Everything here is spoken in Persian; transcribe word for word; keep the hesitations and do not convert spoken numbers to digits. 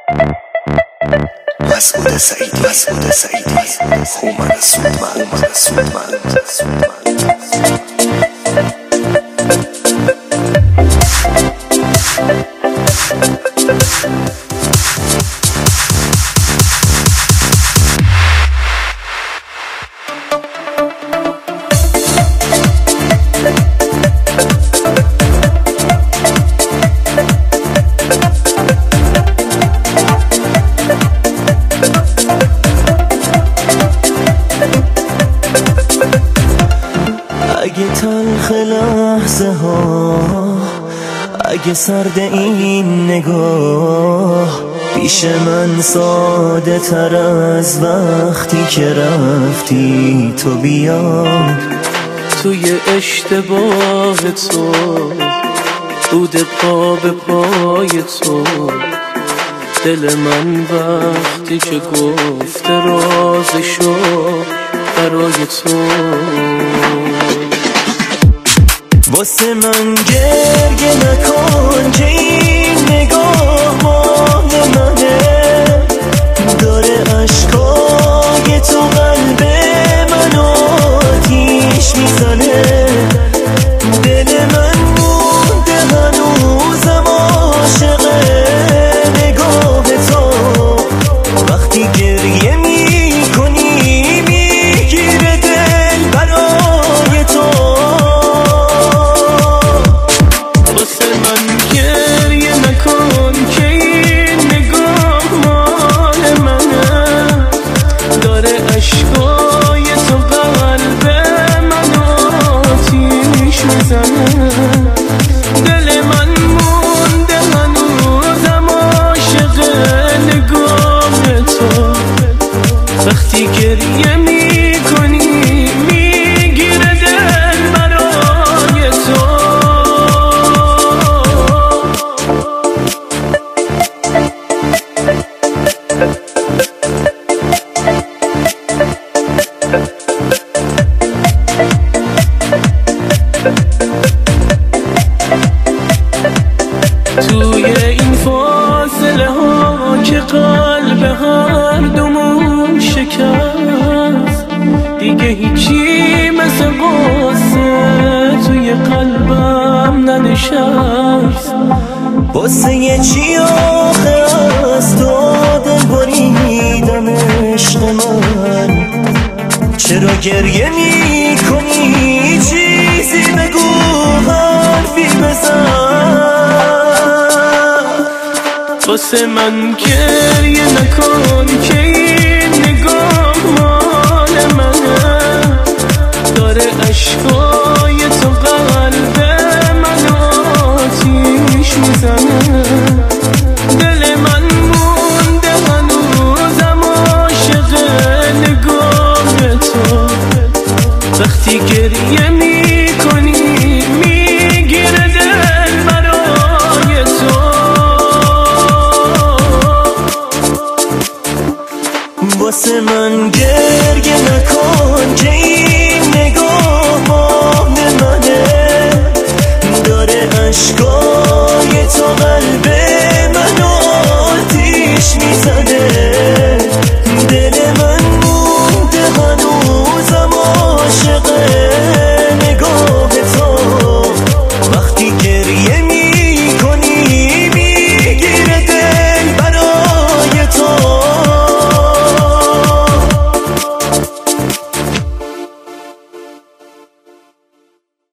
مسعود سعیدی مسعود سعیدی هومن سودمند هومن سودمند اگه تلخ لحظه ها، اگه سرد این نگاه، پیش من ساده تر از وقتی که رفتی تو بیاد. توی اشتباه تو بود پا به پای تو، دل من وقتی که گفته رازشو برای تو. واسه من گریه نکن که این نگاه مال منه، داره عشقای تو قلب منو آتیش میزنه. دل من مونده هنوزم عاشق نگاه تو، وقتی گریه میکنی میگیره دل برای تو. دل من مونده هنوزم عاشق نگاه تو، وقتی گریه میکنی میگیره دل برای تو. توی این فاصله ها که قلب هر دومون شکست، دیگه هیچی مثل قصه توی قلبم ننشست. واسه یه چی آخه از تو دل بریدم عشق من، چرا گریه میکنی؟ چیزی بگو، حرفی بزن. واسه من گریه نکن که این نگاه مال منه، داره عشقای تو قلب منو آتیش میزنه. دل من مونده هنوزم عاشق نگاه تو، وقتی گریه میکنی میگیره دل برای تو. واسه من گریه نکن که این نگاه مال منه، داره عشقای تو قلب